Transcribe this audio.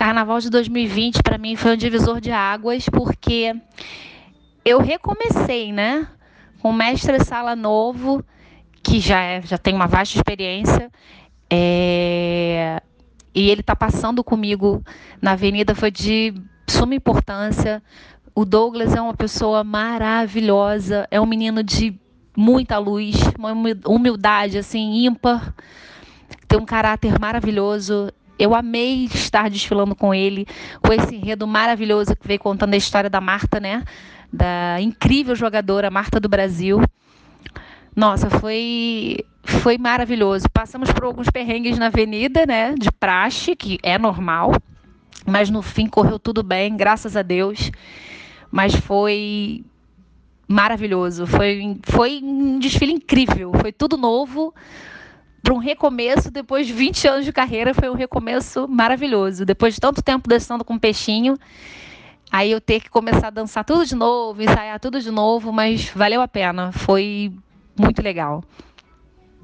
Carnaval de 2020 para mim foi um divisor de águas, porque eu recomecei, né? Com um mestre-sala novo, que já tem uma vasta experiência, e ele está passando comigo na avenida, foi de suma importância. O Douglas é uma pessoa maravilhosa, é um menino de muita luz, uma humildade assim ímpar, tem um caráter maravilhoso. Eu amei estar desfilando com ele, com esse enredo maravilhoso que veio contando a história da Marta, né? Da incrível jogadora Marta do Brasil. Nossa, foi maravilhoso. Passamos por alguns perrengues na avenida, né? De praxe, que é normal, mas no fim correu tudo bem, graças a Deus. Mas foi maravilhoso. Foi um desfile incrível. Foi tudo novo. Para um recomeço, depois de 20 anos de carreira, foi um recomeço maravilhoso. Depois de tanto tempo dançando com peixinho, aí eu ter que começar a dançar tudo de novo, ensaiar tudo de novo, mas valeu a pena. Foi muito legal.